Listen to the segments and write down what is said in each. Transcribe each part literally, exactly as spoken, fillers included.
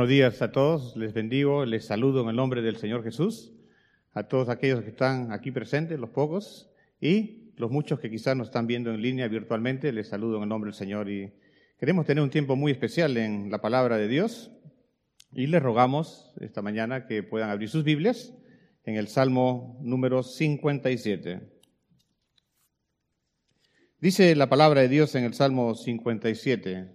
Buenos días a todos, les bendigo, les saludo en el nombre del Señor Jesús, a todos aquellos que están aquí presentes, los pocos, y los muchos que quizás nos están viendo en línea virtualmente, les saludo en el nombre del Señor. Y queremos tener un tiempo muy especial en la palabra de Dios, y les rogamos esta mañana que puedan abrir sus Biblias en el Salmo número cincuenta y siete. Dice la palabra de Dios en el Salmo cincuenta y siete,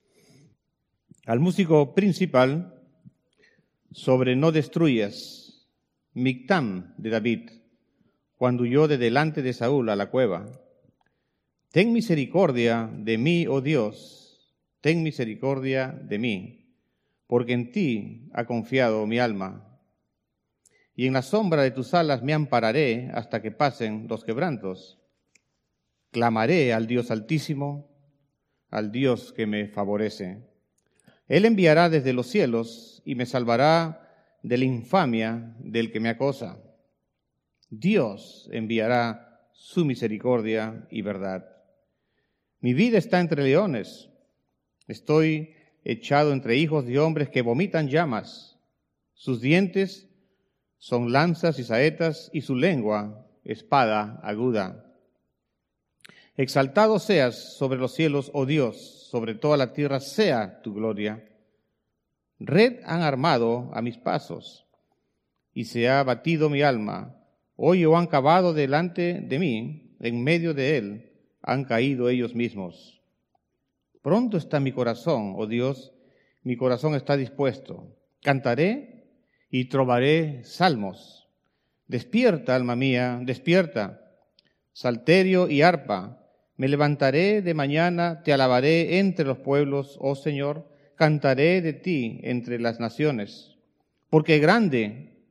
al músico principal, sobre no destruyas, Mictam de David, cuando huyó de delante de Saúl a la cueva. Ten misericordia de mí, oh Dios, ten misericordia de mí, porque en ti ha confiado mi alma. Y en la sombra de tus alas me ampararé hasta que pasen los quebrantos. Clamaré al Dios Altísimo, al Dios que me favorece. Él enviará desde los cielos y me salvará de la infamia del que me acosa. Dios enviará su misericordia y verdad. Mi vida está entre leones. Estoy echado entre hijos de hombres que vomitan llamas. Sus dientes son lanzas y saetas y su lengua espada aguda. Exaltado seas sobre los cielos, oh Dios, sobre toda la tierra sea tu gloria. Red han armado a mis pasos, y se ha abatido mi alma. Hoyo han cavado delante de mí, en medio de él han caído ellos mismos. Pronto está mi corazón, oh Dios, mi corazón está dispuesto. Cantaré y trovaré salmos. Despierta, alma mía, despierta, salterio y arpa. Me levantaré de mañana, te alabaré entre los pueblos, oh Señor, cantaré de ti entre las naciones. Porque grande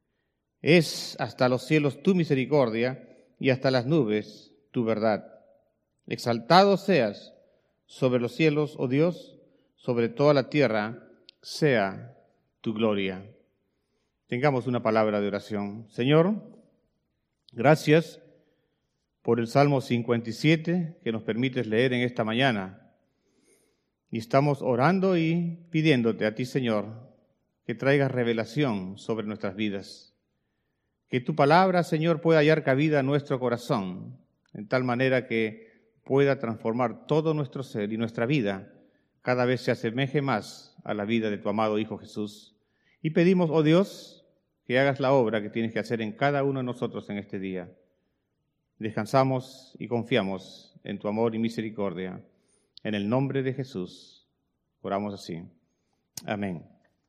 es hasta los cielos tu misericordia y hasta las nubes tu verdad. Exaltado seas sobre los cielos, oh Dios, sobre toda la tierra sea tu gloria. Tengamos una palabra de oración. Señor, gracias por el Salmo cincuenta y siete que nos permites leer en esta mañana. Y estamos orando y pidiéndote a ti, Señor, que traigas revelación sobre nuestras vidas. Que tu palabra, Señor, pueda hallar cabida en nuestro corazón, en tal manera que pueda transformar todo nuestro ser y nuestra vida cada vez se asemeje más a la vida de tu amado Hijo Jesús. Y pedimos, oh Dios, que hagas la obra que tienes que hacer en cada uno de nosotros en este día. Descansamos y confiamos en tu amor y misericordia. En el nombre de Jesús, oramos así. Amén.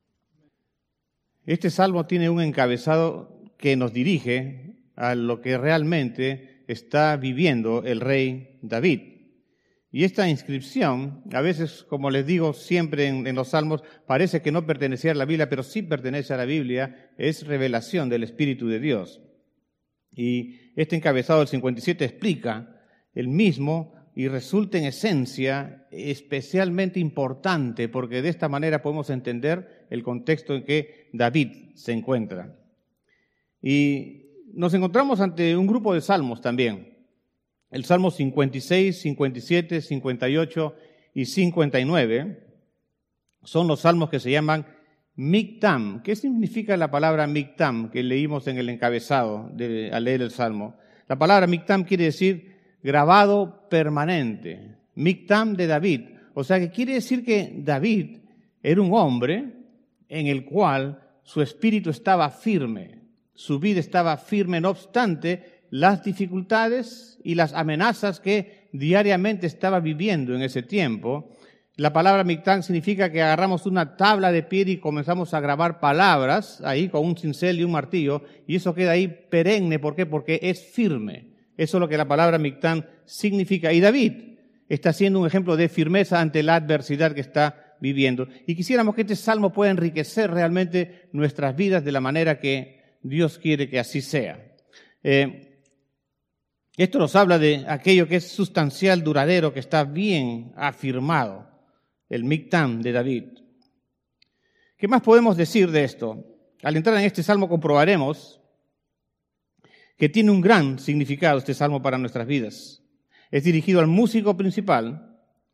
Este salmo tiene un encabezado que nos dirige a lo que realmente está viviendo el rey David. Y esta inscripción, a veces, como les digo siempre en, en los salmos, parece que no pertenecía a la Biblia, pero sí pertenece a la Biblia, es revelación del Espíritu de Dios. Y este encabezado del cincuenta y siete explica el mismo y resulta en esencia especialmente importante porque de esta manera podemos entender el contexto en que David se encuentra. Y nos encontramos ante un grupo de salmos también. El Salmo cincuenta y seis, cincuenta y siete, cincuenta y ocho y cincuenta y nueve son los salmos que se llaman Mictam. ¿Qué significa la palabra Mictam que leímos en el encabezado de, al leer el Salmo? La palabra Mictam quiere decir grabado permanente. Mictam de David. O sea que quiere decir que David era un hombre en el cual su espíritu estaba firme, su vida estaba firme, no obstante las dificultades y las amenazas que diariamente estaba viviendo en ese tiempo. La palabra Mictam significa que agarramos una tabla de piedra y comenzamos a grabar palabras ahí con un cincel y un martillo y eso queda ahí perenne. ¿Por qué? Porque es firme. Eso es lo que la palabra Mictam significa. Y David está siendo un ejemplo de firmeza ante la adversidad que está viviendo. Y quisiéramos que este salmo pueda enriquecer realmente nuestras vidas de la manera que Dios quiere que así sea. Eh, esto nos habla de aquello que es sustancial, duradero, que está bien afirmado. El Mictam de David. ¿Qué más podemos decir de esto? Al entrar en este salmo comprobaremos que tiene un gran significado este salmo para nuestras vidas. Es dirigido al músico principal,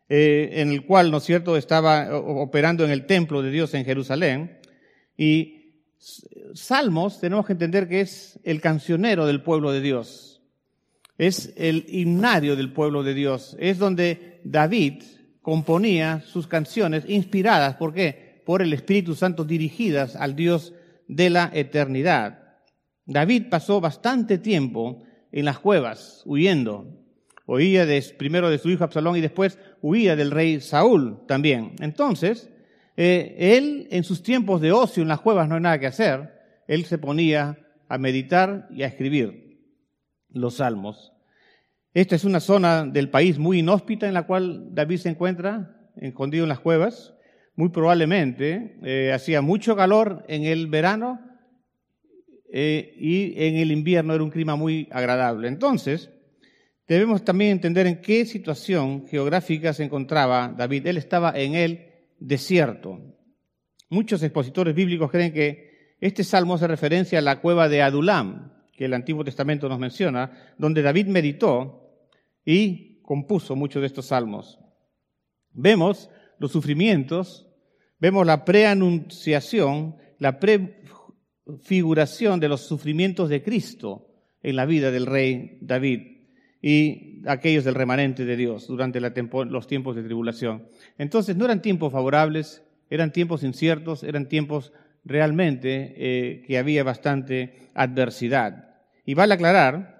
eh, en el cual, ¿no es cierto?, estaba operando en el templo de Dios en Jerusalén. Y Salmos, tenemos que entender que es el cancionero del pueblo de Dios. Es el himnario del pueblo de Dios. Es donde David componía sus canciones inspiradas, ¿por qué?, por el Espíritu Santo, dirigidas al Dios de la eternidad. David pasó bastante tiempo en las cuevas, huyendo. Huía de, primero de su hijo Absalón y después huía del rey Saúl también. Entonces, eh, él en sus tiempos de ocio en las cuevas, no hay nada que hacer, él se ponía a meditar y a escribir los salmos. Esta es una zona del país muy inhóspita en la cual David se encuentra, escondido en las cuevas. Muy probablemente eh, hacía mucho calor en el verano eh, y en el invierno era un clima muy agradable. Entonces, debemos también entender en qué situación geográfica se encontraba David. Él estaba en el desierto. Muchos expositores bíblicos creen que este salmo hace referencia a la cueva de Adulam, que el Antiguo Testamento nos menciona, donde David meditó y compuso muchos de estos salmos. Vemos los sufrimientos, vemos la preanunciación, la prefiguración de los sufrimientos de Cristo en la vida del rey David y aquellos del remanente de Dios durante la tempo, los tiempos de tribulación. Entonces no eran tiempos favorables, eran tiempos inciertos, eran tiempos realmente eh, que había bastante adversidad. Y vale aclarar,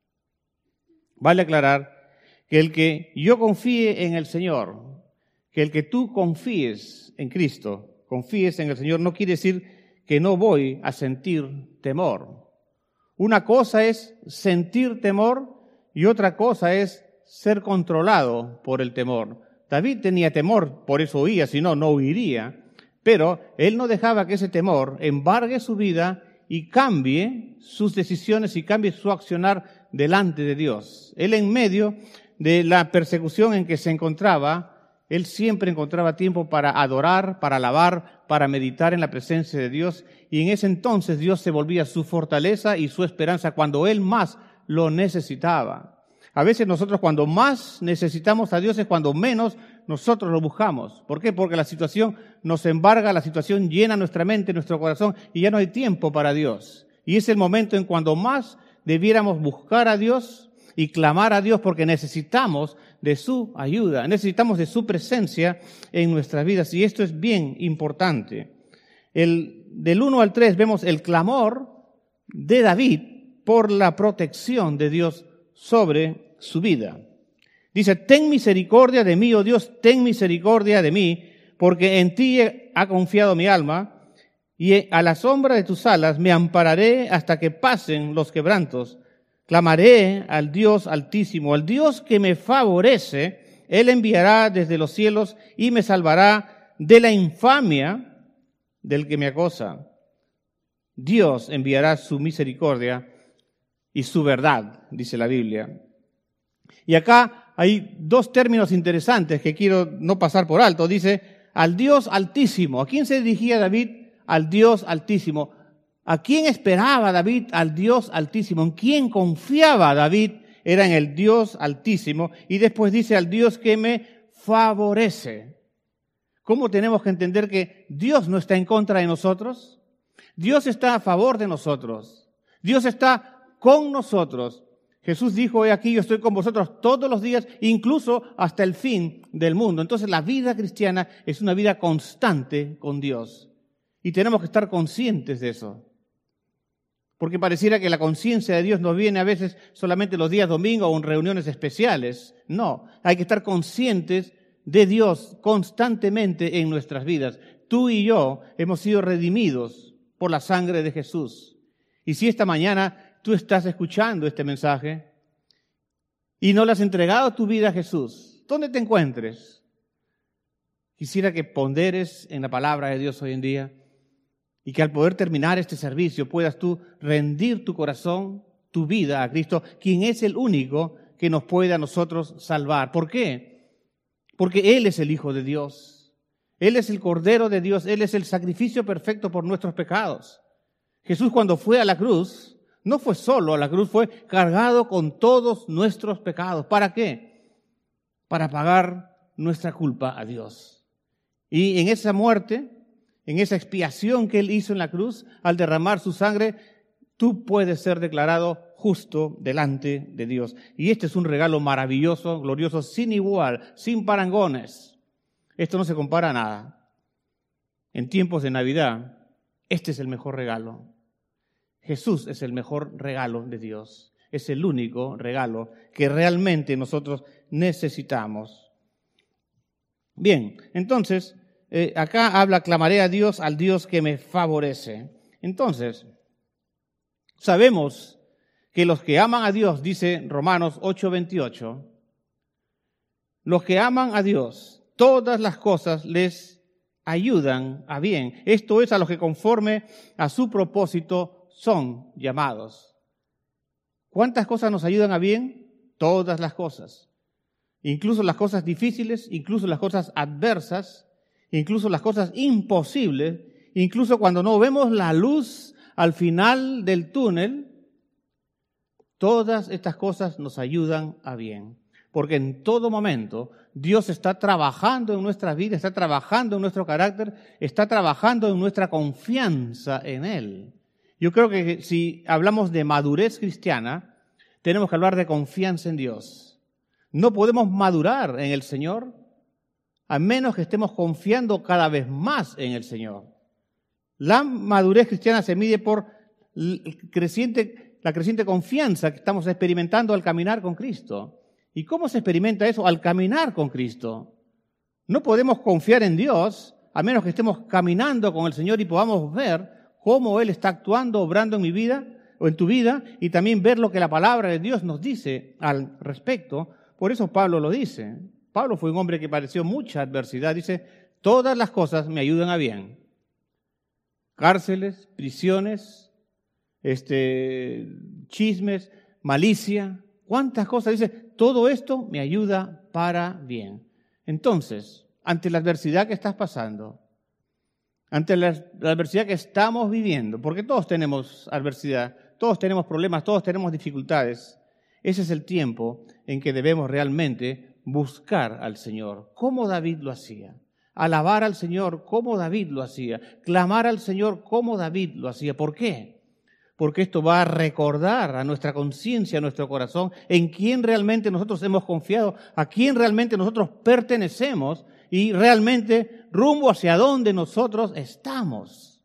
vale aclarar que el que yo confíe en el Señor, que el que tú confíes en Cristo, confíes en el Señor, no quiere decir que no voy a sentir temor. Una cosa es sentir temor y otra cosa es ser controlado por el temor. David tenía temor, por eso huía, si no, no huiría, pero él no dejaba que ese temor embargue su vida y cambie sus decisiones y cambie su accionar delante de Dios. Él, en medio de la persecución en que se encontraba, él siempre encontraba tiempo para adorar, para alabar, para meditar en la presencia de Dios, y en ese entonces Dios se volvía su fortaleza y su esperanza cuando él más lo necesitaba. A veces nosotros cuando más necesitamos a Dios es cuando menos nosotros lo buscamos. ¿Por qué? Porque la situación nos embarga, la situación llena nuestra mente, nuestro corazón, y ya no hay tiempo para Dios. Y es el momento en cuando más debiéramos buscar a Dios y clamar a Dios, porque necesitamos de su ayuda, necesitamos de su presencia en nuestras vidas, y esto es bien importante. El, del uno al tres vemos el clamor de David por la protección de Dios sobre su vida. Dice: ten misericordia de mí, oh Dios, ten misericordia de mí, porque en ti ha confiado mi alma, y a la sombra de tus alas me ampararé hasta que pasen los quebrantos. Clamaré al Dios Altísimo, al Dios que me favorece. Él enviará desde los cielos y me salvará de la infamia del que me acosa. Dios enviará su misericordia y su verdad, dice la Biblia. Y acá hay dos términos interesantes que quiero no pasar por alto. Dice, al Dios Altísimo. ¿A quién se dirigía David? Al Dios Altísimo. ¿A quién esperaba David? Al Dios Altísimo. ¿En quién confiaba David? Era en el Dios Altísimo. Y después dice, al Dios que me favorece. ¿Cómo tenemos que entender que Dios no está en contra de nosotros? Dios está a favor de nosotros. Dios está con nosotros. Jesús dijo, he aquí, yo estoy con vosotros todos los días, incluso hasta el fin del mundo. Entonces la vida cristiana es una vida constante con Dios. Y tenemos que estar conscientes de eso. Porque pareciera que la conciencia de Dios nos viene a veces solamente los días domingos o en reuniones especiales. No, hay que estar conscientes de Dios constantemente en nuestras vidas. Tú y yo hemos sido redimidos por la sangre de Jesús. Y si esta mañana tú estás escuchando este mensaje y no le has entregado tu vida a Jesús, ¿dónde te encuentres? Quisiera que ponderes en la palabra de Dios hoy en día y que al poder terminar este servicio puedas tú rendir tu corazón, tu vida a Cristo, quien es el único que nos puede a nosotros salvar. ¿Por qué? Porque Él es el Hijo de Dios. Él es el Cordero de Dios. Él es el sacrificio perfecto por nuestros pecados. Jesús, cuando fue a la cruz, no fue solo a la cruz, fue cargado con todos nuestros pecados. ¿Para qué? Para pagar nuestra culpa a Dios. Y en esa muerte, en esa expiación que Él hizo en la cruz, al derramar su sangre, tú puedes ser declarado justo delante de Dios. Y este es un regalo maravilloso, glorioso, sin igual, sin parangones. Esto no se compara a nada. En tiempos de Navidad, este es el mejor regalo. Jesús es el mejor regalo de Dios. Es el único regalo que realmente nosotros necesitamos. Bien, entonces, eh, acá habla, clamaré a Dios, al Dios que me favorece. Entonces, sabemos que los que aman a Dios, dice Romanos ocho veintiocho, los que aman a Dios, todas las cosas les ayudan a bien. Esto es, a los que conforme a su propósito son llamados. ¿Cuántas cosas nos ayudan a bien? Todas las cosas. Incluso las cosas difíciles, incluso las cosas adversas, incluso las cosas imposibles, incluso cuando no vemos la luz al final del túnel, todas estas cosas nos ayudan a bien. Porque en todo momento Dios está trabajando en nuestra vida, está trabajando en nuestro carácter, está trabajando en nuestra confianza en Él. Yo creo que si hablamos de madurez cristiana, tenemos que hablar de confianza en Dios. No podemos madurar en el Señor a menos que estemos confiando cada vez más en el Señor. La madurez cristiana se mide por el creciente, la creciente confianza que estamos experimentando al caminar con Cristo. ¿Y cómo se experimenta eso? Al caminar con Cristo. No podemos confiar en Dios a menos que estemos caminando con el Señor y podamos ver cómo Él está actuando, obrando en mi vida o en tu vida, y también ver lo que la palabra de Dios nos dice al respecto. Por eso Pablo lo dice. Pablo fue un hombre que padeció mucha adversidad. Dice, todas las cosas me ayudan a bien. Cárceles, prisiones, este, chismes, malicia. ¿Cuántas cosas? Dice, todo esto me ayuda para bien. Entonces, ante la adversidad que estás pasando, ante la, la adversidad que estamos viviendo, porque todos tenemos adversidad, todos tenemos problemas, todos tenemos dificultades, ese es el tiempo en que debemos realmente buscar al Señor, como David lo hacía. Alabar al Señor como David lo hacía. Clamar al Señor como David lo hacía. ¿Por qué? Porque esto va a recordar a nuestra conciencia, a nuestro corazón, en quién realmente nosotros hemos confiado, a quién realmente nosotros pertenecemos y realmente rumbo hacia dónde nosotros estamos.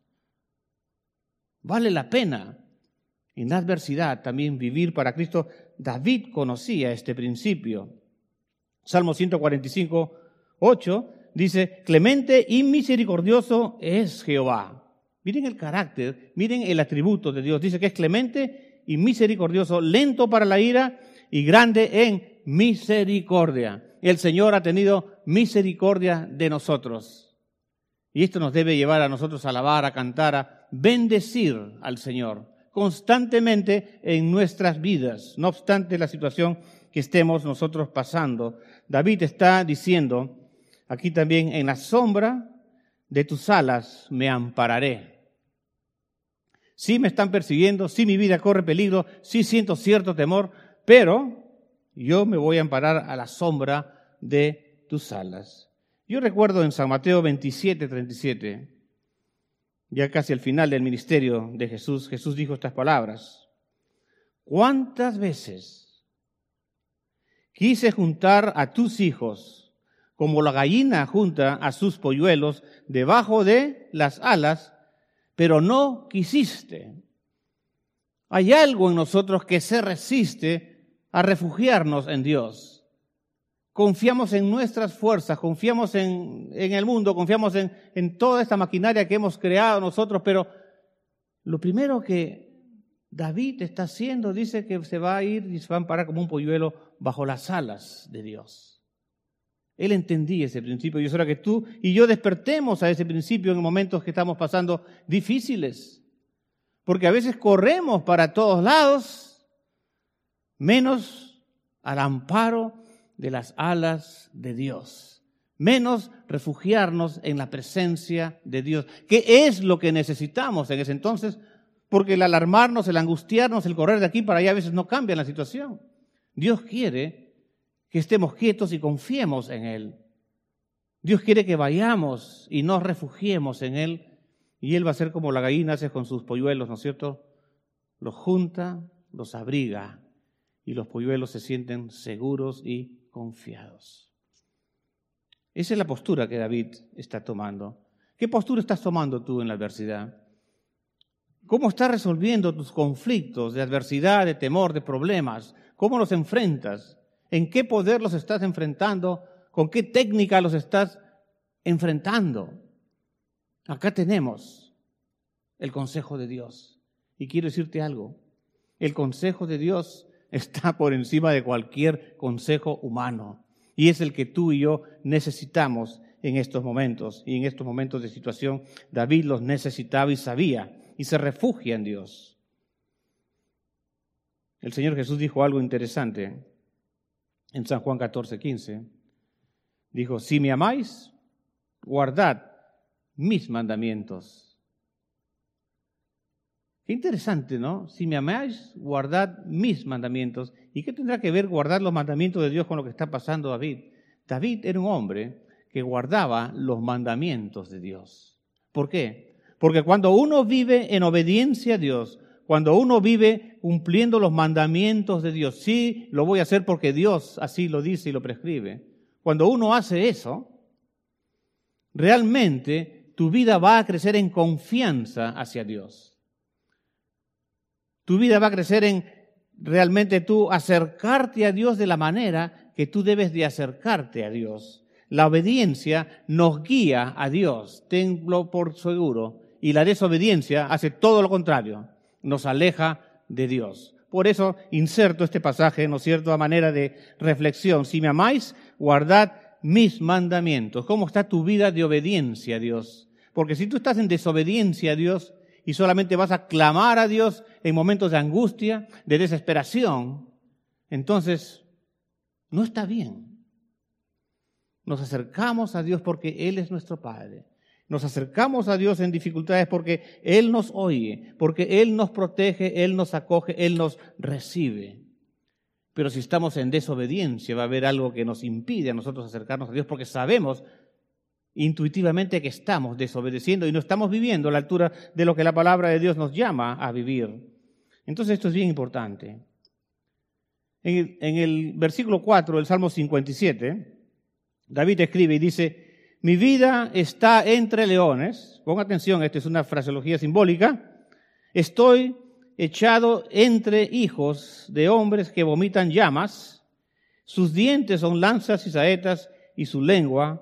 Vale la pena en la adversidad también vivir para Cristo. David conocía este principio. Salmo ciento cuarenta y cinco, ocho dice, clemente y misericordioso es Jehová. Miren el carácter, miren el atributo de Dios. Dice que es clemente y misericordioso, lento para la ira y grande en misericordia. El Señor ha tenido misericordia de nosotros. Y esto nos debe llevar a nosotros a alabar, a cantar, a bendecir al Señor constantemente en nuestras vidas, no obstante la situación que estemos nosotros pasando. David está diciendo aquí también, en la sombra de tus alas me ampararé. Sí me están persiguiendo, sí mi vida corre peligro, sí siento cierto temor, pero yo me voy a amparar a la sombra de tus alas. Yo recuerdo en San Mateo veintisiete, treinta y siete, ya casi al final del ministerio de Jesús, Jesús dijo estas palabras. ¿Cuántas veces quise juntar a tus hijos como la gallina junta a sus polluelos debajo de las alas, pero no quisiste? Hay algo en nosotros que se resiste a refugiarnos en Dios. Confiamos en nuestras fuerzas, confiamos en, en el mundo, confiamos en, en toda esta maquinaria que hemos creado nosotros, pero lo primero que David está haciendo, dice que se va a ir y se va a amparar como un polluelo bajo las alas de Dios. Él entendía ese principio y es hora que tú y yo despertemos a ese principio en momentos que estamos pasando difíciles. Porque a veces corremos para todos lados, menos al amparo de las alas de Dios. Menos refugiarnos en la presencia de Dios. ¿Qué es lo que necesitamos en ese entonces? Porque el alarmarnos, el angustiarnos, el correr de aquí para allá a veces no cambia la situación. Dios quiere que estemos quietos y confiemos en Él. Dios quiere que vayamos y nos refugiemos en Él, y Él va a ser como la gallina hace con sus polluelos, ¿no es cierto? Los junta, los abriga, y los polluelos se sienten seguros y confiados. Esa es la postura que David está tomando. ¿Qué postura estás tomando tú en la adversidad? ¿Cómo estás resolviendo tus conflictos de adversidad, de temor, de problemas? ¿Cómo los enfrentas? ¿En qué poder los estás enfrentando? ¿Con qué técnica los estás enfrentando? Acá tenemos el consejo de Dios. Y quiero decirte algo. El consejo de Dios está por encima de cualquier consejo humano. Y es el que tú y yo necesitamos en estos momentos. Y en estos momentos de situación, David los necesitaba y sabía. Y se refugia en Dios. El Señor Jesús dijo algo interesante en San Juan catorce, quince. Dijo, si me amáis, guardad mis mandamientos. Qué interesante, ¿no? Si me amáis, guardad mis mandamientos. ¿Y qué tendrá que ver guardar los mandamientos de Dios con lo que está pasando David? David era un hombre que guardaba los mandamientos de Dios. ¿Por qué? Porque cuando uno vive en obediencia a Dios, cuando uno vive cumpliendo los mandamientos de Dios, sí, lo voy a hacer porque Dios así lo dice y lo prescribe. Cuando uno hace eso, realmente tu vida va a crecer en confianza hacia Dios. Tu vida va a crecer en realmente tú acercarte a Dios de la manera que tú debes de acercarte a Dios. La obediencia nos guía a Dios, tenlo por seguro, y la desobediencia hace todo lo contrario, nos aleja de Dios. Por eso inserto este pasaje, ¿no es cierto?, a manera de reflexión. Si me amáis, guardad mis mandamientos. ¿Cómo está tu vida de obediencia a Dios? Porque si tú estás en desobediencia a Dios y solamente vas a clamar a Dios en momentos de angustia, de desesperación, entonces no está bien. Nos acercamos a Dios porque Él es nuestro Padre. Nos acercamos a Dios en dificultades porque Él nos oye, porque Él nos protege, Él nos acoge, Él nos recibe. Pero si estamos en desobediencia, va a haber algo que nos impide a nosotros acercarnos a Dios porque sabemos intuitivamente que estamos desobedeciendo y no estamos viviendo a la altura de lo que la palabra de Dios nos llama a vivir. Entonces esto es bien importante. En el, en el versículo cuatro del Salmo cincuenta y siete, David escribe y dice, mi vida está entre leones. Ponga atención, esta es una fraseología simbólica. Estoy echado entre hijos de hombres que vomitan llamas. Sus dientes son lanzas y saetas y su lengua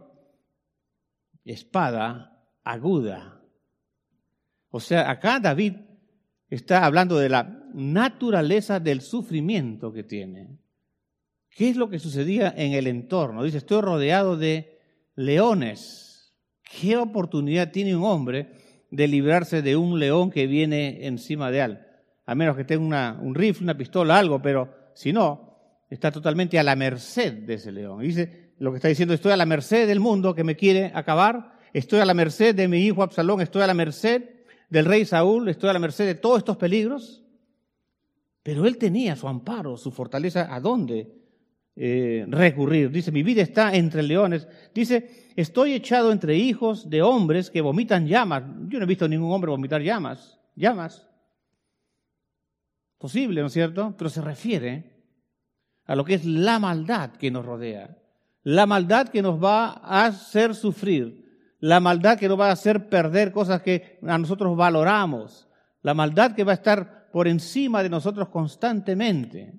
espada aguda. O sea, acá David está hablando de la naturaleza del sufrimiento que tiene. ¿Qué es lo que sucedía en el entorno? Dice, estoy rodeado de leones. ¿Qué oportunidad tiene un hombre de librarse de un león que viene encima de él? A menos que tenga una, un rifle, una pistola, algo, pero si no, está totalmente a la merced de ese león. Y dice, lo que está diciendo, estoy a la merced del mundo que me quiere acabar, estoy a la merced de mi hijo Absalón, estoy a la merced del rey Saúl, estoy a la merced de todos estos peligros. Pero él tenía su amparo, su fortaleza, ¿a dónde Eh, recurrir? Dice, mi vida está entre leones. Dice, estoy echado entre hijos de hombres que vomitan llamas. Yo no he visto a ningún hombre vomitar llamas. Llamas. Posible, ¿no es cierto? Pero se refiere a lo que es la maldad que nos rodea. La maldad que nos va a hacer sufrir. La maldad que nos va a hacer perder cosas que a nosotros valoramos. La maldad que va a estar por encima de nosotros constantemente.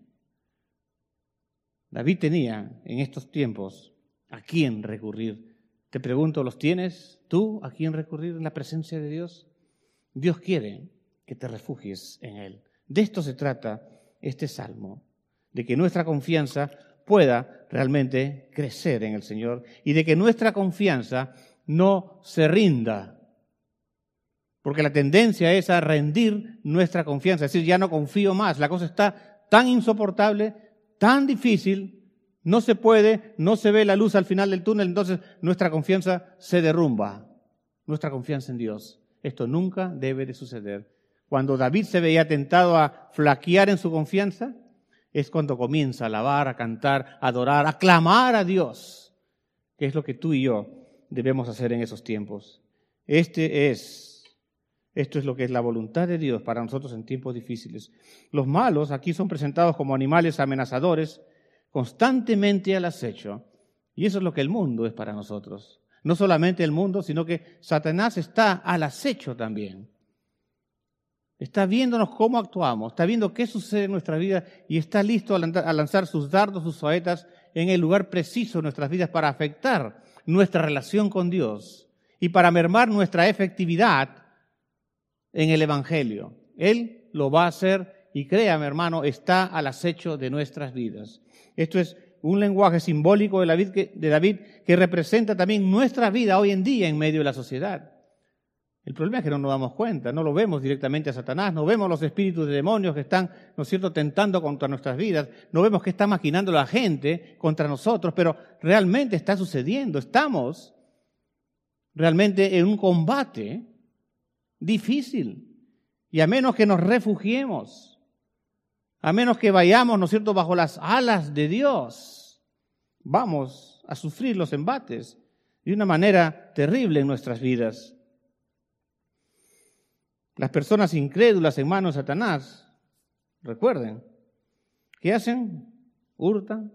David tenía en estos tiempos a quién recurrir. Te pregunto, ¿los tienes tú a quién recurrir en la presencia de Dios? Dios quiere que te refugies en Él. De esto se trata este salmo, de que nuestra confianza pueda realmente crecer en el Señor y de que nuestra confianza no se rinda. Porque la tendencia es a rendir nuestra confianza, es decir, ya no confío más, la cosa está tan insoportable, tan difícil, no se puede, no se ve la luz al final del túnel, entonces nuestra confianza se derrumba, nuestra confianza en Dios. Esto nunca debe de suceder. Cuando David se veía tentado a flaquear en su confianza, es cuando comienza a alabar, a cantar, a adorar, a clamar a Dios, que es lo que tú y yo debemos hacer en esos tiempos. Este es, esto es lo que es la voluntad de Dios para nosotros en tiempos difíciles. Los malos aquí son presentados como animales amenazadores, constantemente al acecho. Y eso es lo que el mundo es para nosotros. No solamente el mundo, sino que Satanás está al acecho también. Está viéndonos cómo actuamos, está viendo qué sucede en nuestra vida y está listo a lanzar sus dardos, sus saetas en el lugar preciso de nuestras vidas para afectar nuestra relación con Dios y para mermar nuestra efectividad en el Evangelio. Él lo va a hacer y créame, hermano, está al acecho de nuestras vidas. Esto es un lenguaje simbólico de David que, de David que representa también nuestra vida hoy en día en medio de la sociedad. El problema es que no nos damos cuenta, no lo vemos directamente a Satanás, no vemos los espíritus de demonios que están, ¿no es cierto?, tentando contra nuestras vidas, no vemos que está maquinando la gente contra nosotros, pero realmente está sucediendo, estamos realmente en un combate difícil. Y a menos que nos refugiemos, a menos que vayamos, ¿no es cierto?, bajo las alas de Dios, vamos a sufrir los embates de una manera terrible en nuestras vidas. Las personas incrédulas en manos de Satanás, recuerden, ¿qué hacen? Hurtan,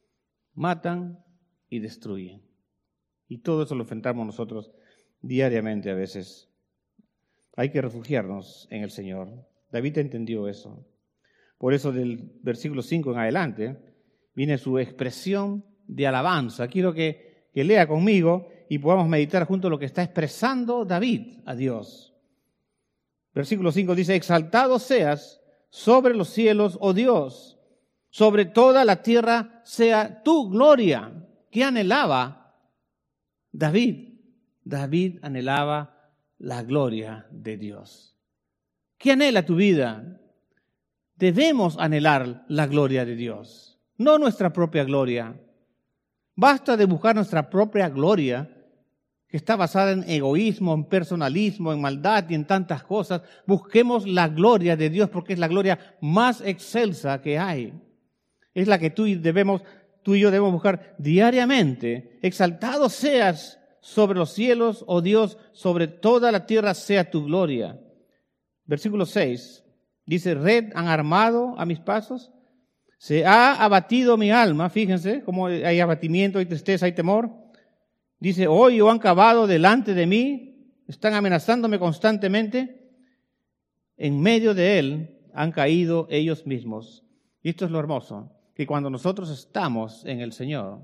matan y destruyen. Y todo eso lo enfrentamos nosotros diariamente a veces. Hay que refugiarnos en el Señor. David entendió eso. Por eso del versículo cinco en adelante viene su expresión de alabanza. Quiero que, que lea conmigo y podamos meditar juntos lo que está expresando David a Dios. Versículo cinco dice, exaltado seas sobre los cielos, oh Dios, sobre toda la tierra sea tu gloria. ¿Qué anhelaba David? David anhelaba la gloria de Dios. ¿Qué anhela tu vida? Debemos anhelar la gloria de Dios, no nuestra propia gloria. Basta de buscar nuestra propia gloria, que está basada en egoísmo, en personalismo, en maldad y en tantas cosas. Busquemos la gloria de Dios porque es la gloria más excelsa que hay. Es la que tú y, debemos, tú y yo debemos buscar diariamente. Exaltado seas sobre los cielos, oh Dios, sobre toda la tierra sea tu gloria. Versículo seis, dice, red han armado a mis pasos, se ha abatido mi alma. Fíjense cómo hay abatimiento, hay tristeza, hay temor. Dice, hoy o han cavado delante de mí, están amenazándome constantemente. En medio de él han caído ellos mismos. Y esto es lo hermoso, que cuando nosotros estamos en el Señor,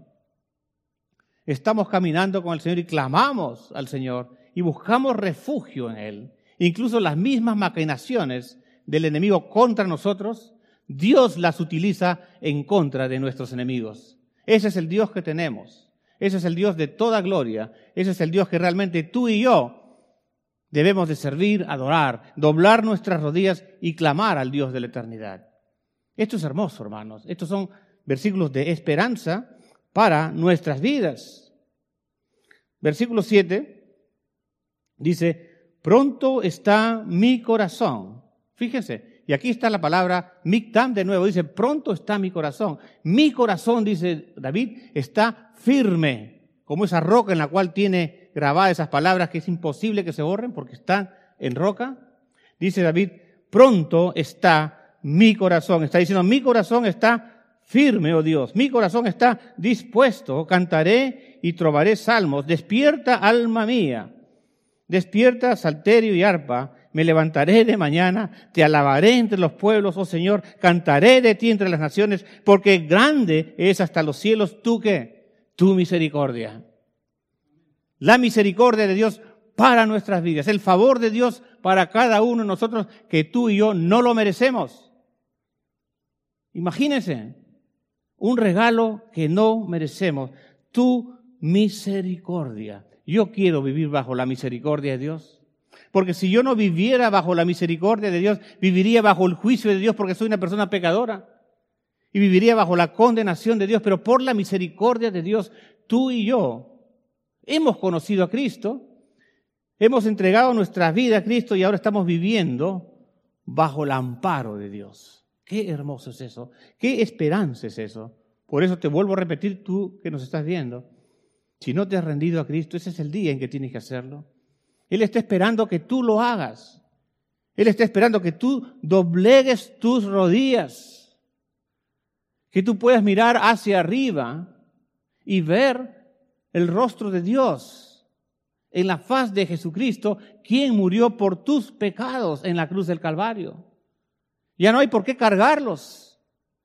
estamos caminando con el Señor y clamamos al Señor y buscamos refugio en Él. Incluso las mismas maquinaciones del enemigo contra nosotros, Dios las utiliza en contra de nuestros enemigos. Ese es el Dios que tenemos. Ese es el Dios de toda gloria. Ese es el Dios que realmente tú y yo debemos de servir, adorar, doblar nuestras rodillas y clamar al Dios de la eternidad. Esto es hermoso, hermanos. Estos son versículos de esperanza para nuestras vidas. Versículo siete dice, pronto está mi corazón. Fíjense, y aquí está la palabra miktam de nuevo. Dice, pronto está mi corazón. Mi corazón, dice David, está firme, como esa roca en la cual tiene grabadas esas palabras que es imposible que se borren porque están en roca. Dice David, pronto está mi corazón. Está diciendo, mi corazón está firme, oh Dios. Mi corazón está dispuesto. Cantaré y trovaré salmos. Despierta, alma mía. Despierta, salterio y arpa. Me levantaré de mañana, te alabaré entre los pueblos, oh Señor. Cantaré de ti entre las naciones, porque grande es hasta los cielos tú que, tu misericordia. La misericordia de Dios para nuestras vidas, el favor de Dios para cada uno de nosotros que tú y yo no lo merecemos. Imagínense, un regalo que no merecemos, tu misericordia. Yo quiero vivir bajo la misericordia de Dios. Porque si yo no viviera bajo la misericordia de Dios, viviría bajo el juicio de Dios porque soy una persona pecadora. Y viviría bajo la condenación de Dios. Pero por la misericordia de Dios, tú y yo hemos conocido a Cristo, hemos entregado nuestra vida a Cristo y ahora estamos viviendo bajo el amparo de Dios. Qué hermoso es eso. Qué esperanza es eso. Por eso te vuelvo a repetir, tú que nos estás viendo. Si no te has rendido a Cristo, ese es el día en que tienes que hacerlo. Él está esperando que tú lo hagas. Él está esperando que tú doblegues tus rodillas, que tú puedas mirar hacia arriba y ver el rostro de Dios en la faz de Jesucristo, quien murió por tus pecados en la cruz del Calvario. Ya no hay por qué cargarlos.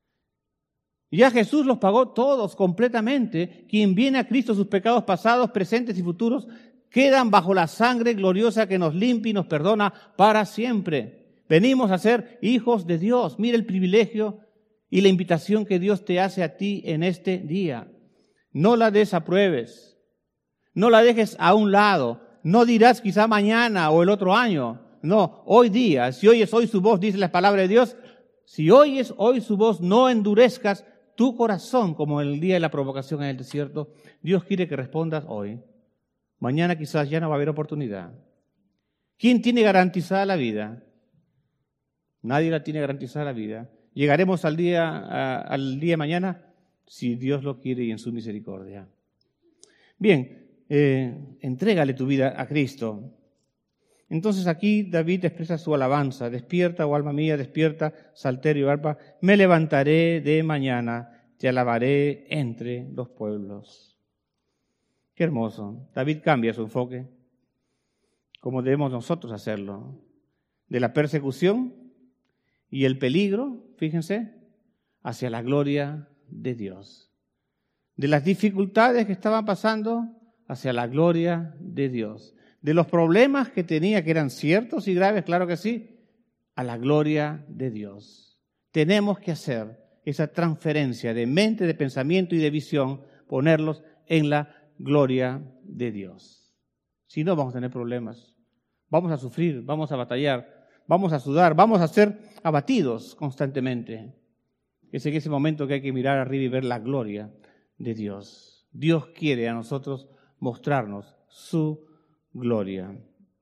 Ya Jesús los pagó todos completamente. Quien viene a Cristo, sus pecados pasados, presentes y futuros, quedan bajo la sangre gloriosa que nos limpia y nos perdona para siempre. Venimos a ser hijos de Dios. Mira el privilegio y la invitación que Dios te hace a ti en este día. No la desapruebes. No la dejes a un lado. No dirás quizá mañana o el otro año. No, hoy día, si oyes hoy su voz, dice la palabra de Dios, si oyes hoy su voz, no endurezcas tu corazón como en el día de la provocación en el desierto. Dios quiere que respondas hoy. Mañana quizás ya no va a haber oportunidad. ¿Quién tiene garantizada la vida? Nadie la tiene garantizada la vida. Llegaremos al día, a, al día de mañana si Dios lo quiere y en su misericordia. Bien, eh, entrégale tu vida a Cristo. Entonces aquí David expresa su alabanza. Despierta, oh alma mía, despierta, salterio, arpa. Me levantaré de mañana, te alabaré entre los pueblos. Qué hermoso. David cambia su enfoque, como debemos nosotros hacerlo. De la persecución y el peligro, fíjense, hacia la gloria de Dios. De las dificultades que estaban pasando, hacia la gloria de Dios. De los problemas que tenía, que eran ciertos y graves, claro que sí, a la gloria de Dios. Tenemos que hacer esa transferencia de mente, de pensamiento y de visión, ponerlos en la gloria de Dios. Si no, vamos a tener problemas. Vamos a sufrir, vamos a batallar, vamos a sudar, vamos a ser abatidos constantemente. Es en ese momento que hay que mirar arriba y ver la gloria de Dios. Dios quiere a nosotros mostrarnos su gloria.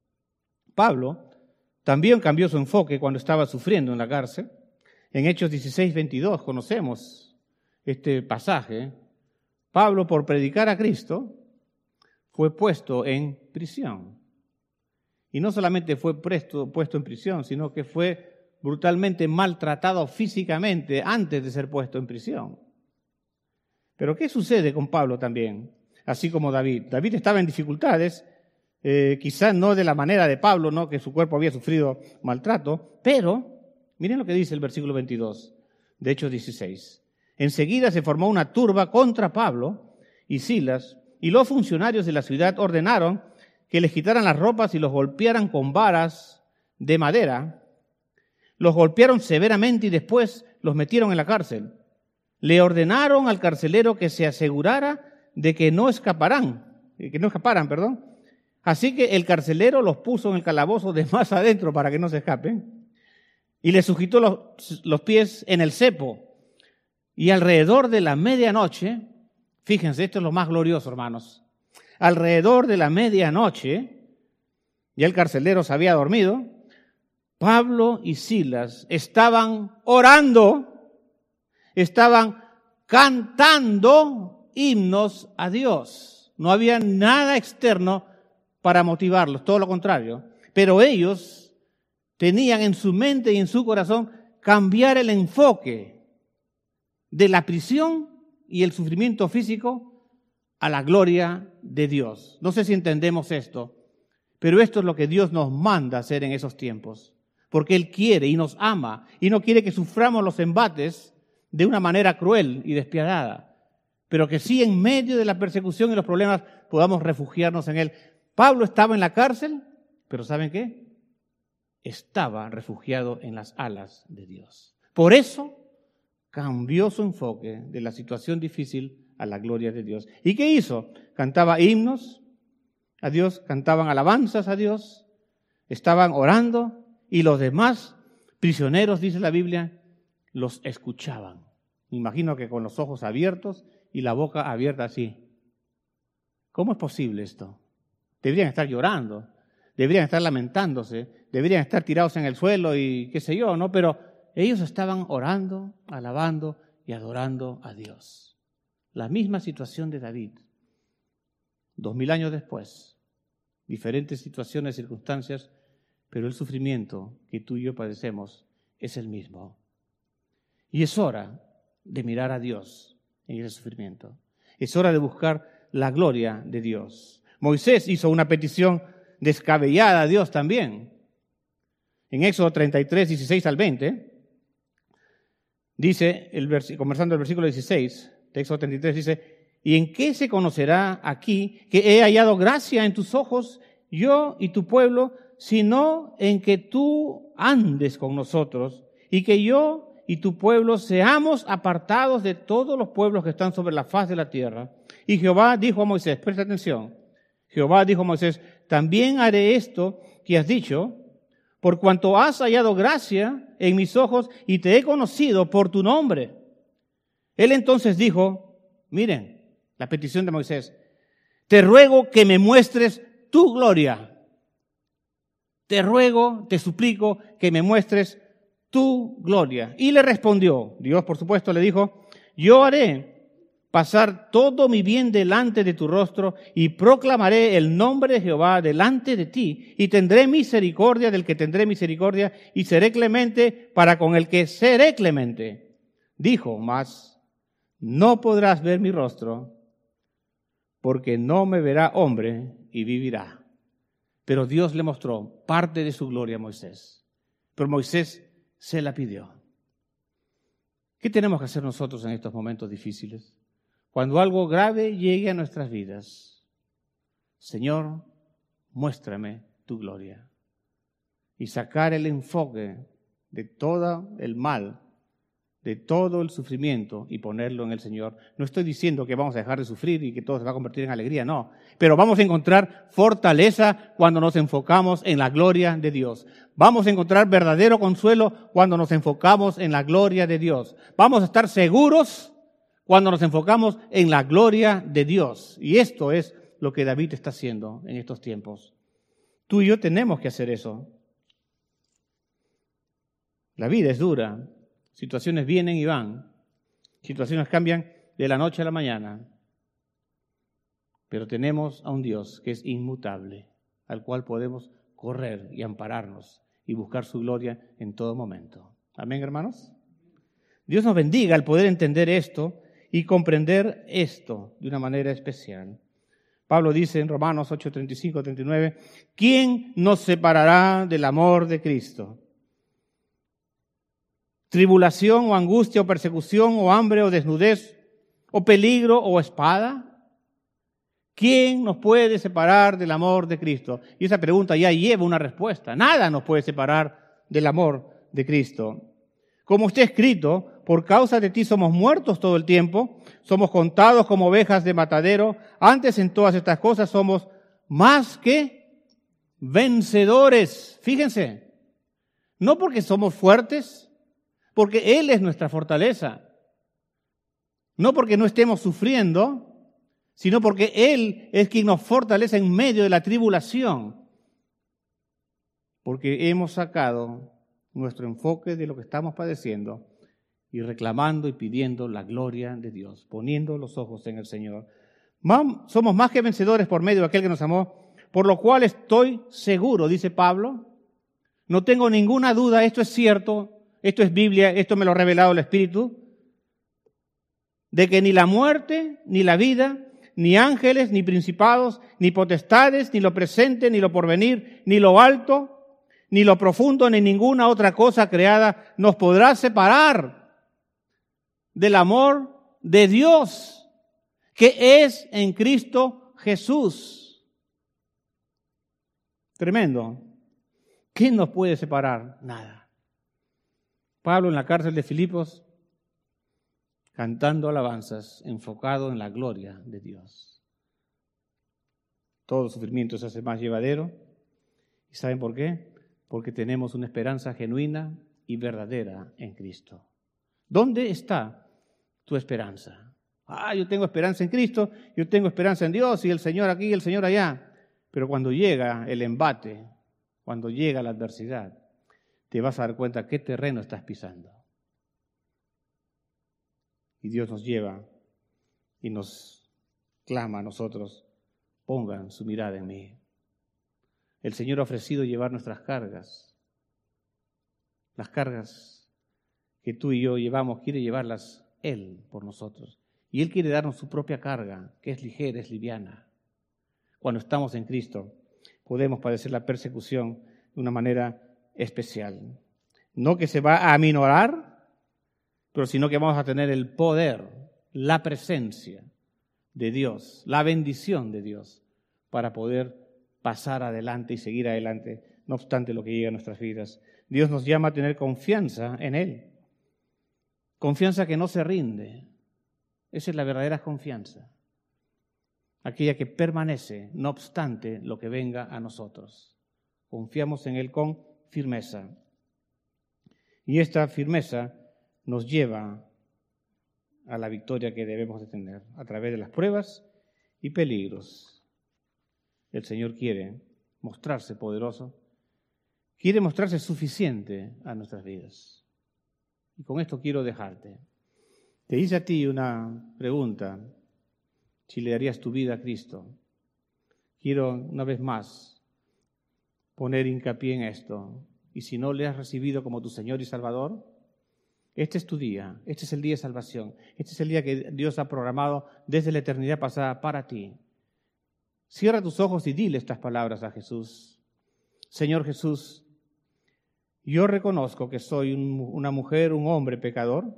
Pablo también cambió su enfoque cuando estaba sufriendo en la cárcel. En Hechos dieciséis, veintidós conocemos este pasaje. Pablo, por predicar a Cristo, fue puesto en prisión. Y no solamente fue puesto, puesto en prisión, sino que fue brutalmente maltratado físicamente antes de ser puesto en prisión. Pero ¿qué sucede con Pablo también? Así como David. David estaba en dificultades, eh, quizás no de la manera de Pablo, ¿no? Que su cuerpo había sufrido maltrato, pero miren lo que dice el versículo veintidós de Hechos dieciséis. Enseguida se formó una turba contra Pablo y Silas, y los funcionarios de la ciudad ordenaron que les quitaran las ropas y los golpearan con varas de madera. Los golpearon severamente y después los metieron en la cárcel. Le ordenaron al carcelero que se asegurara de que no escaparán, que no escaparan, perdón. Así que el carcelero los puso en el calabozo de más adentro para que no se escapen y les sujetó los, los pies en el cepo. Y alrededor de la medianoche, fíjense, esto es lo más glorioso, hermanos. Alrededor de la medianoche, ya el carcelero se había dormido, Pablo y Silas estaban orando, estaban cantando himnos a Dios. No había nada externo para motivarlos, todo lo contrario. Pero ellos tenían en su mente y en su corazón cambiar el enfoque de la prisión y el sufrimiento físico a la gloria de Dios. No sé si entendemos esto, pero esto es lo que Dios nos manda hacer en esos tiempos, porque Él quiere y nos ama y no quiere que suframos los embates de una manera cruel y despiadada, pero que sí en medio de la persecución y los problemas podamos refugiarnos en Él. Pablo estaba en la cárcel, pero ¿saben qué? Estaba refugiado en las alas de Dios. Por eso cambió su enfoque de la situación difícil a la gloria de Dios. ¿Y qué hizo? Cantaba himnos a Dios, cantaban alabanzas a Dios, estaban orando y los demás prisioneros, dice la Biblia, los escuchaban. Me imagino que con los ojos abiertos y la boca abierta así. ¿Cómo es posible esto? Deberían estar llorando, deberían estar lamentándose, deberían estar tirados en el suelo y qué sé yo, ¿no? Pero ellos estaban orando, alabando y adorando a Dios. La misma situación de David. dos mil años después, diferentes situaciones, circunstancias, pero el sufrimiento que tú y yo padecemos es el mismo. Y es hora de mirar a Dios en ese sufrimiento. Es hora de buscar la gloria de Dios. Moisés hizo una petición descabellada a Dios también. En Éxodo treinta y tres, dieciséis al veinte, dice, el vers- conversando el versículo dieciséis, de Éxodo treinta y tres, dice, ¿y en qué se conocerá aquí que he hallado gracia en tus ojos, yo y tu pueblo, sino en que tú andes con nosotros y que yo y tu pueblo seamos apartados de todos los pueblos que están sobre la faz de la tierra? Y Jehová dijo a Moisés, presta atención, Jehová dijo a Moisés, también haré esto que has dicho, por cuanto has hallado gracia en mis ojos y te he conocido por tu nombre. Él entonces dijo, miren, la petición de Moisés, te ruego que me muestres tu gloria. Te ruego, te suplico que me muestres tu gloria. Y le respondió, Dios por supuesto le dijo, yo haré pasar todo mi bien delante de tu rostro y proclamaré el nombre de Jehová delante de ti y tendré misericordia del que tendré misericordia y seré clemente para con el que seré clemente. Dijo, mas no podrás ver mi rostro porque no me verá hombre y vivirá. Pero Dios le mostró parte de su gloria a Moisés. Pero Moisés se la pidió. ¿Qué tenemos que hacer nosotros en estos momentos difíciles? Cuando algo grave llegue a nuestras vidas, Señor, muéstrame tu gloria. Y sacar el enfoque de todo el mal, de todo el sufrimiento y ponerlo en el Señor. No estoy diciendo que vamos a dejar de sufrir y que todo se va a convertir en alegría, no. Pero vamos a encontrar fortaleza cuando nos enfocamos en la gloria de Dios. Vamos a encontrar verdadero consuelo cuando nos enfocamos en la gloria de Dios. Vamos a estar seguros cuando nos enfocamos en la gloria de Dios. Y esto es lo que David está haciendo en estos tiempos. Tú y yo tenemos que hacer eso. La vida es dura. Situaciones vienen y van. Situaciones cambian de la noche a la mañana. Pero tenemos a un Dios que es inmutable, al cual podemos correr y ampararnos y buscar su gloria en todo momento. Amén, hermanos. Dios nos bendiga al poder entender esto y comprender esto de una manera especial. Pablo dice en Romanos ocho, treinta y cinco, treinta y nueve, ¿quién nos separará del amor de Cristo? ¿Tribulación o angustia o persecución o hambre o desnudez o peligro o espada? ¿Quién nos puede separar del amor de Cristo? Y esa pregunta ya lleva una respuesta. Nada nos puede separar del amor de Cristo. Como está escrito, por causa de ti somos muertos todo el tiempo, somos contados como ovejas de matadero. Antes en todas estas cosas somos más que vencedores. Fíjense, no porque somos fuertes, porque Él es nuestra fortaleza. No porque no estemos sufriendo, sino porque Él es quien nos fortalece en medio de la tribulación. Porque hemos sacado nuestro enfoque de lo que estamos padeciendo y reclamando y pidiendo la gloria de Dios, poniendo los ojos en el Señor. Somos más que vencedores por medio de aquel que nos amó, por lo cual estoy seguro, dice Pablo, no tengo ninguna duda, esto es cierto, esto es Biblia, esto me lo ha revelado el Espíritu, de que ni la muerte, ni la vida, ni ángeles, ni principados, ni potestades, ni lo presente, ni lo porvenir, ni lo alto, ni lo profundo, ni ninguna otra cosa creada nos podrá separar del amor de Dios, que es en Cristo Jesús. Tremendo. ¿Quién nos puede separar? Nada. Pablo en la cárcel de Filipos, cantando alabanzas, enfocado en la gloria de Dios. Todo sufrimiento se hace más llevadero. ¿Y saben por qué? Porque tenemos una esperanza genuina y verdadera en Cristo. ¿Dónde está tu esperanza? Ah, yo tengo esperanza en Cristo, yo tengo esperanza en Dios y el Señor aquí y el Señor allá. Pero cuando llega el embate, cuando llega la adversidad, te vas a dar cuenta qué terreno estás pisando. Y Dios nos lleva y nos clama a nosotros pongan su mirada en mí. El Señor ha ofrecido llevar nuestras cargas. Las cargas que tú y yo llevamos, quiere llevarlas Él por nosotros. Y Él quiere darnos su propia carga, que es ligera, es liviana. Cuando estamos en Cristo, podemos padecer la persecución de una manera especial. No que se va a aminorar, pero sino que vamos a tener el poder, la presencia de Dios, la bendición de Dios, para poder pasar adelante y seguir adelante, no obstante lo que llegue a nuestras vidas. Dios nos llama a tener confianza en Él. Confianza que no se rinde. Esa es la verdadera confianza. Aquella que permanece, no obstante lo que venga a nosotros. Confiamos en Él con firmeza. Y esta firmeza nos lleva a la victoria que debemos de tener a través de las pruebas y peligros. El Señor quiere mostrarse poderoso, quiere mostrarse suficiente a nuestras vidas. Y con esto quiero dejarte. Te hice a ti una pregunta, si le darías tu vida a Cristo. Quiero una vez más poner hincapié en esto. Y si no le has recibido como tu Señor y Salvador, este es tu día, este es el día de salvación, este es el día que Dios ha programado desde la eternidad pasada para ti. Cierra tus ojos y dile estas palabras a Jesús. Señor Jesús, yo reconozco que soy un, una mujer, un hombre pecador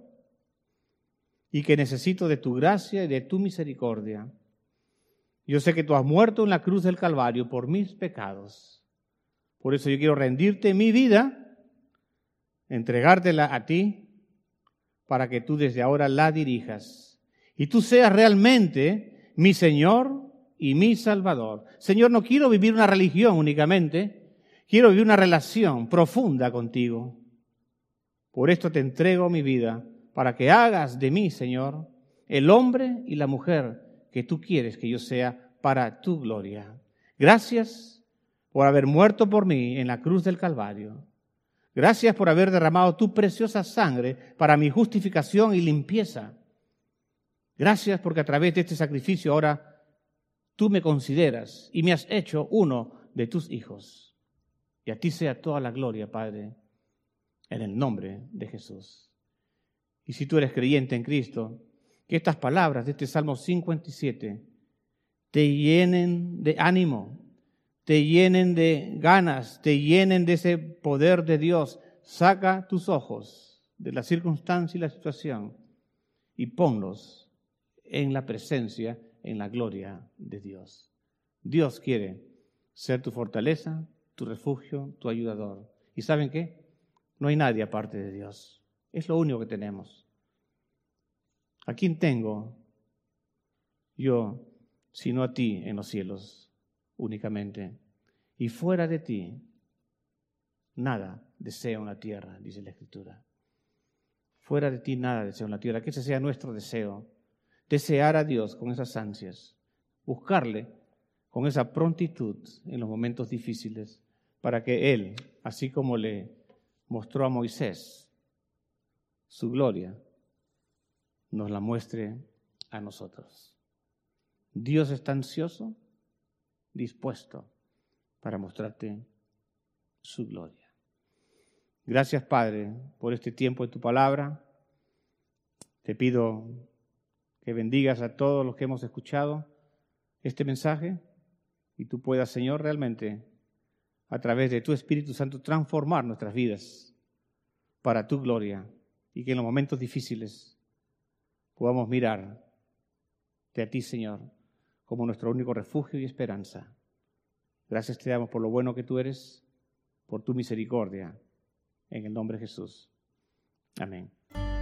y que necesito de tu gracia y de tu misericordia. Yo sé que tú has muerto en la cruz del Calvario por mis pecados. Por eso yo quiero rendirte mi vida, entregártela a ti, para que tú desde ahora la dirijas. Y tú seas realmente mi Señor y mi Salvador. Señor, no quiero vivir una religión únicamente, quiero vivir una relación profunda contigo. Por esto te entrego mi vida, para que hagas de mí, Señor, el hombre y la mujer que tú quieres que yo sea para tu gloria. Gracias por haber muerto por mí en la cruz del Calvario. Gracias por haber derramado tu preciosa sangre para mi justificación y limpieza. Gracias porque a través de este sacrificio ahora tú me consideras y me has hecho uno de tus hijos. Y a ti sea toda la gloria, Padre, en el nombre de Jesús. Y si tú eres creyente en Cristo, que estas palabras de este Salmo cincuenta y siete te llenen de ánimo, te llenen de ganas, te llenen de ese poder de Dios. Saca tus ojos de la circunstancia y la situación y ponlos en la presencia, en la gloria de Dios. Dios quiere ser tu fortaleza, tu refugio, tu ayudador. ¿Y saben qué? No hay nadie aparte de Dios. Es lo único que tenemos. ¿A quién tengo yo sino a ti en los cielos únicamente? Y fuera de ti, nada deseo en la tierra, dice la Escritura. Fuera de ti nada deseo en la tierra. Que ese sea nuestro deseo. Desear a Dios con esas ansias. Buscarle con esa prontitud en los momentos difíciles para que Él, así como le mostró a Moisés su gloria, nos la muestre a nosotros. Dios está ansioso, dispuesto para mostrarte su gloria. Gracias, Padre, por este tiempo de tu palabra. Te pido que bendigas a todos los que hemos escuchado este mensaje y tú puedas, Señor, realmente, a través de tu Espíritu Santo, transformar nuestras vidas para tu gloria y que en los momentos difíciles podamos mirarte a ti, Señor, como nuestro único refugio y esperanza. Gracias te damos por lo bueno que tú eres, por tu misericordia, en el nombre de Jesús. Amén.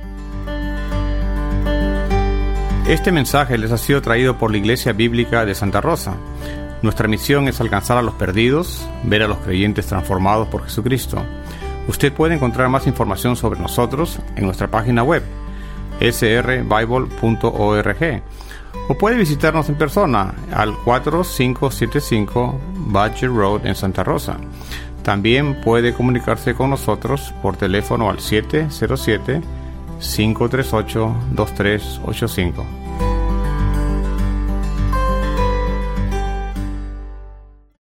Este mensaje les ha sido traído por la Iglesia Bíblica de Santa Rosa. Nuestra misión es alcanzar a los perdidos, ver a los creyentes transformados por Jesucristo. Usted puede encontrar más información sobre nosotros en nuestra página web, s r bible punto org, o puede visitarnos en persona al cuatro cinco siete cinco Badger Road en Santa Rosa. También puede comunicarse con nosotros por teléfono al siete cero siete, cinco tres ocho, dos tres ocho cinco.